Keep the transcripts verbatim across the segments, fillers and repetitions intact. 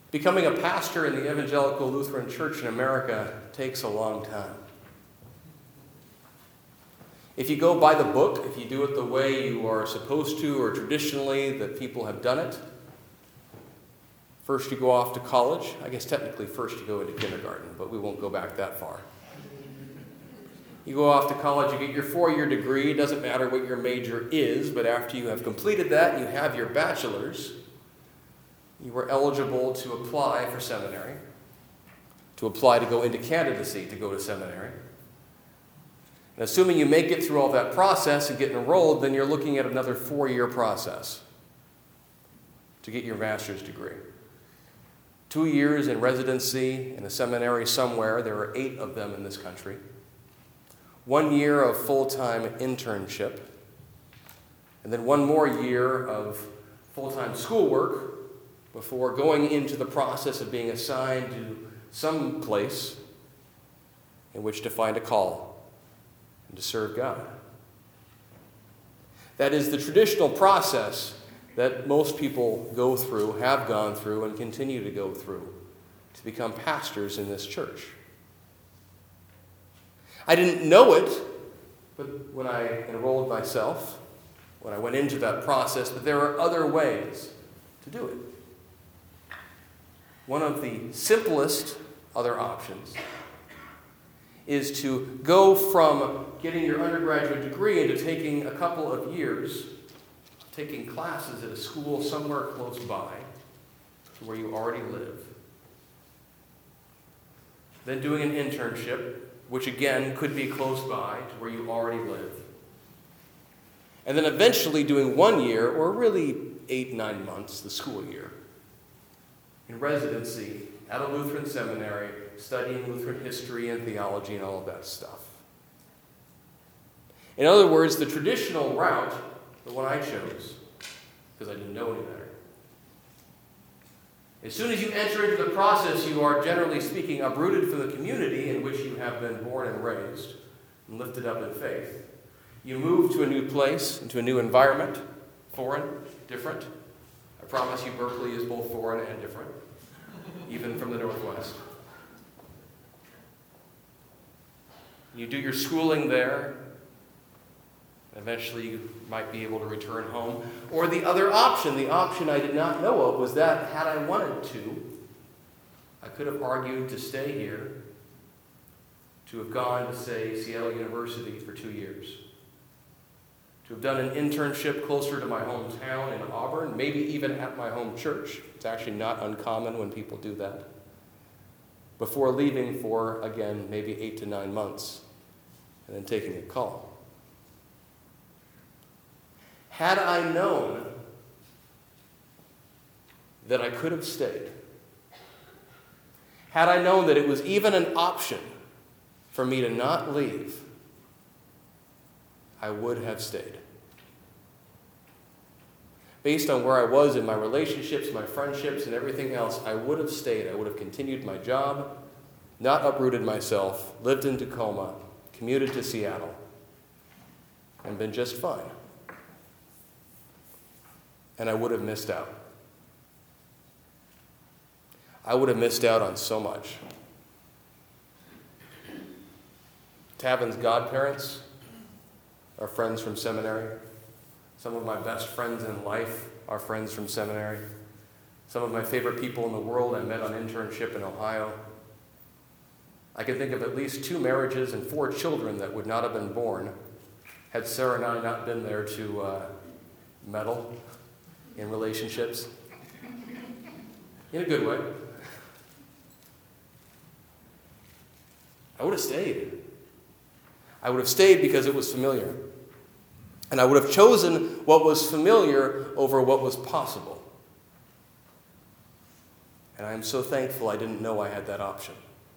Becoming a pastor in the Evangelical Lutheran Church in America takes a long time. If you go by the book, if you do it the way you are supposed to or traditionally that people have done it, first you go off to college. I guess technically first you go into kindergarten, but we won't go back that far. You go off to college, you get your four-year degree. It doesn't matter what your major is, but after you have completed that, you have your bachelor's, you are eligible to apply for seminary, to apply to go into candidacy to go to seminary. And assuming you make it through all that process and get enrolled, then you're looking at another four-year process to get your master's degree. Two years in residency in a seminary somewhere. There are eight of them in this country. One year of full-time internship. And then one more year of full-time schoolwork before going into the process of being assigned to some place in which to find a call and to serve God. That is the traditional process that most people go through, have gone through, and continue to go through to become pastors in this church. I didn't know it, but when I enrolled myself, when I went into that process, that there are other ways to do it. One of the simplest other options is to go from getting your undergraduate degree into taking a couple of years, taking classes at a school somewhere close by to where you already live. Then doing an internship, which again could be close by to where you already live. And then eventually doing one year, or really eight, nine months, the school year, in residency at a Lutheran seminary, studying Lutheran history and theology and all of that stuff. In other words, the traditional route, the one I chose, because I didn't know any better. As soon as you enter into the process, you are, generally speaking, uprooted from the community in which you have been born and raised and lifted up in faith. You move to a new place, into a new environment, foreign, different. I promise you Berkeley is both foreign and different, even from the Northwest. You do your schooling there. Eventually you might be able to return home. Or the other option, the option I did not know of, was that had I wanted to, I could have argued to stay here, to have gone to, say, Seattle University for two years, to have done an internship closer to my hometown in Auburn, maybe even at my home church. It's actually not uncommon when people do that. Before leaving for, again, maybe eight to nine months, and then taking a call. Had I known that I could have stayed, had I known that it was even an option for me to not leave, I would have stayed. Based on where I was in my relationships, my friendships, and everything else, I would have stayed. I would have continued my job, not uprooted myself, lived in Tacoma, commuted to Seattle, and been just fine. And I would have missed out. I would have missed out on so much. Tavin's godparents are friends from seminary. Some of my best friends in life are friends from seminary. Some of my favorite people in the world I met on internship in Ohio. I can think of at least two marriages and four children that would not have been born had Sarah and I not been there to uh, meddle in relationships. In a good way. I would have stayed. I would have stayed because it was familiar. And I would have chosen what was familiar over what was possible. And I am so thankful I didn't know I had that option.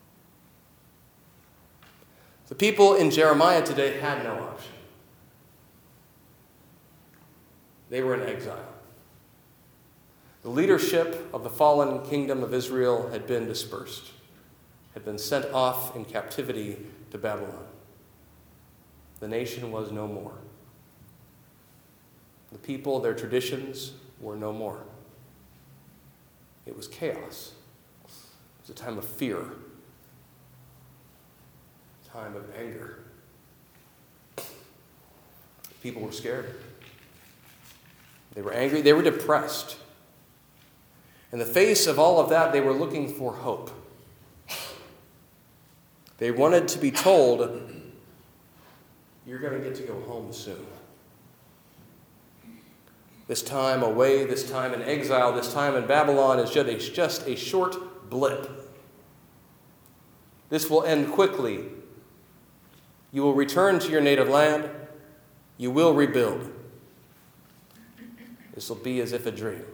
The people in Jeremiah today had no option. They were in exile. The leadership of the fallen kingdom of Israel had been dispersed, had been sent off in captivity to Babylon. The nation was no more. The people, their traditions were no more. It was chaos. was a time of fear, a time of anger. People were scared. They were angry. They were depressed. In the face of all of that, they were looking for hope. They wanted to be told, you're going to get to go home soon. This time away, this time in exile, this time in Babylon is just a, just a short blip. This will end quickly. You will return to your native land. You will rebuild. This will be as if a dream.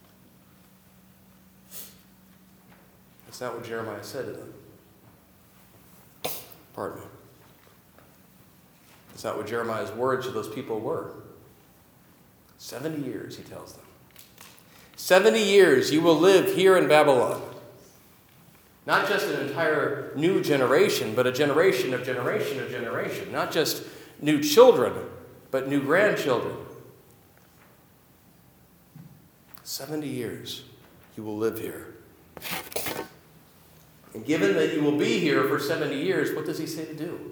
That's not what Jeremiah said to them. Pardon me. That's not what Jeremiah's words to those people were. Seventy years, he tells them. Seventy years you will live here in Babylon. Not just an entire new generation, but a generation of generation of generation. Not just new children, but new grandchildren. Seventy years you will live here. And given that you will be here for seventy years, what does he say to do?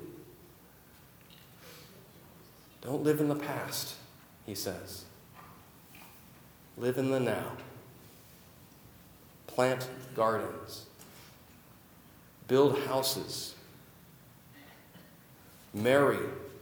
Don't live in the past, he says. Live in the now. Plant gardens. Build houses. Marry.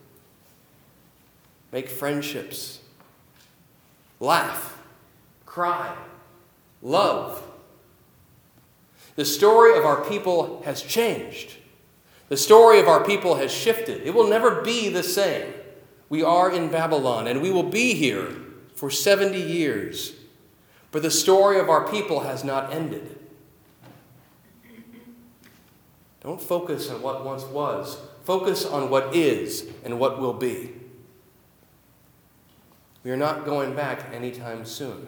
Make friendships. Laugh. Cry. Love. The story of our people has changed. The story of our people has shifted. It will never be the same. We are in Babylon, and we will be here for seventy years. But the story of our people has not ended. Don't focus on what once was. Focus on what is and what will be. We are not going back anytime soon.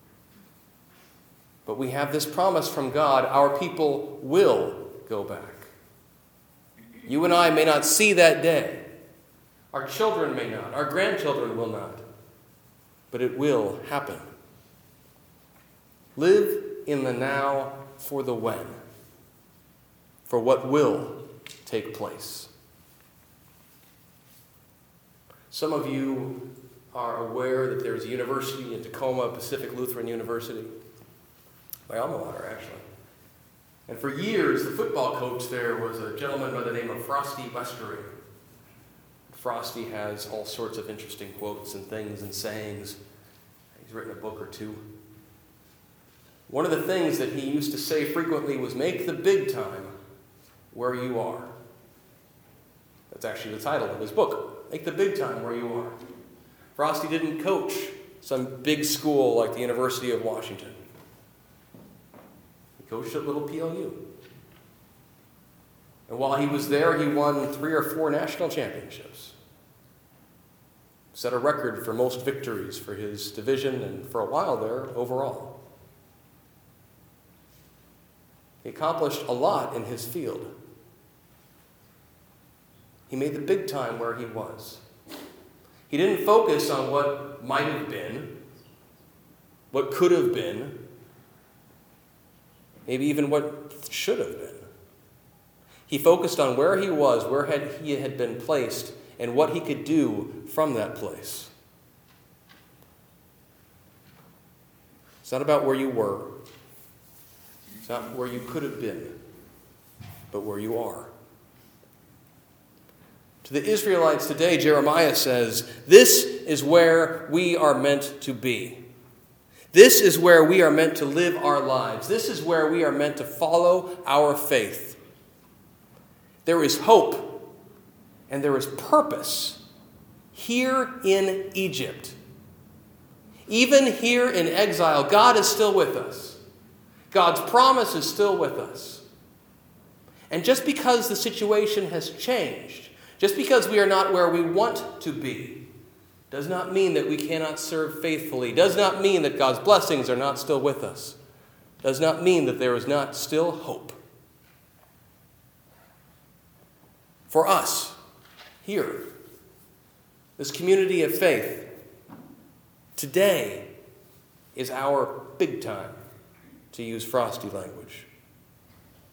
But we have this promise from God, our people will go back. You and I may not see that day. Our children may not. Our grandchildren will not. But it will happen. Live in the now for the when. For what will take place. Some of you are aware that there's a university in Tacoma, Pacific Lutheran University. My alma mater, actually. And for years, the football coach there was a gentleman by the name of Frosty Westering. Frosty has all sorts of interesting quotes and things and sayings. He's written a book or two. One of the things that he used to say frequently was, make the big time where you are. That's actually the title of his book, Make the Big Time Where You Are. Frosty didn't coach some big school like the University of Washington. He coached at little P L U. And while he was there, he won three or four national championships. Set a record for most victories for his division and for a while there overall. He accomplished a lot in his field. He made the big time where he was. He didn't focus on what might have been, what could have been, maybe even what should have been. He focused on where he was, where had he had been placed, and what he could do from that place. It's not about where you were. It's not where you could have been, but where you are. To the Israelites today, Jeremiah says, this is where we are meant to be. This is where we are meant to live our lives. This is where we are meant to follow our faith. There is hope and there is purpose here in Egypt. Even here in exile, God is still with us. God's promise is still with us. And just because the situation has changed, just because we are not where we want to be, does not mean that we cannot serve faithfully, does not mean that God's blessings are not still with us, does not mean that there is not still hope. For us, here, this community of faith, today is our big time, to use Frosty language.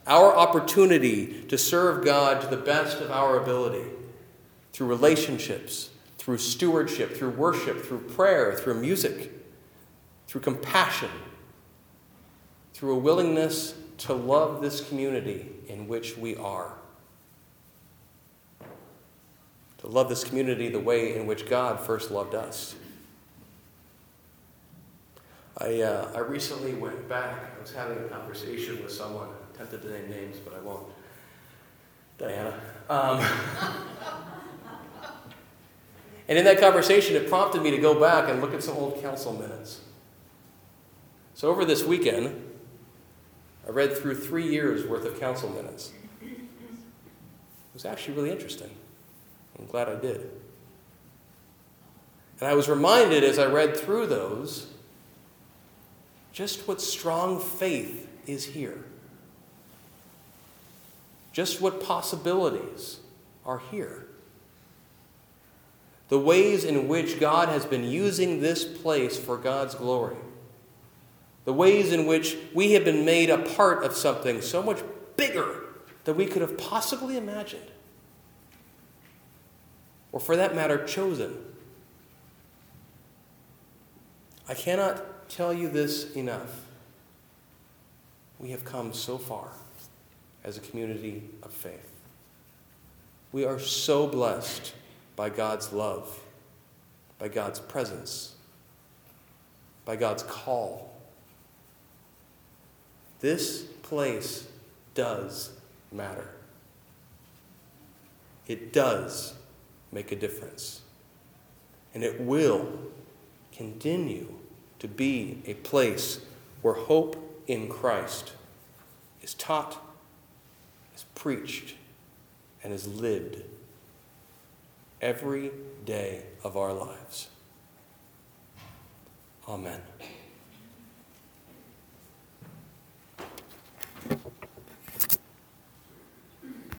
our opportunity to serve God to the best of our ability through relationships, through stewardship, through worship, through prayer, through music, through compassion, through a willingness to love this community in which we are. To love this community the way in which God first loved us. I, uh, I recently went back. I was having a conversation with someone. I'm tempted to name names, but I won't. Diana. Um, and in that conversation, it prompted me to go back and look at some old council minutes. So over this weekend, I read through three years' worth of council minutes. It was actually really interesting. I'm glad I did. And I was reminded as I read through those just what strong faith is here. Just what possibilities are here. The ways in which God has been using this place for God's glory. The ways in which we have been made a part of something so much bigger than we could have possibly imagined. Or for that matter, chosen. I cannot tell you this enough. We have come so far as a community of faith. We are so blessed by God's love, by God's presence, by God's call. This place does matter. It does make a difference. And it will continue to be a place where hope in Christ is taught, is preached, and is lived every day of our lives. Amen.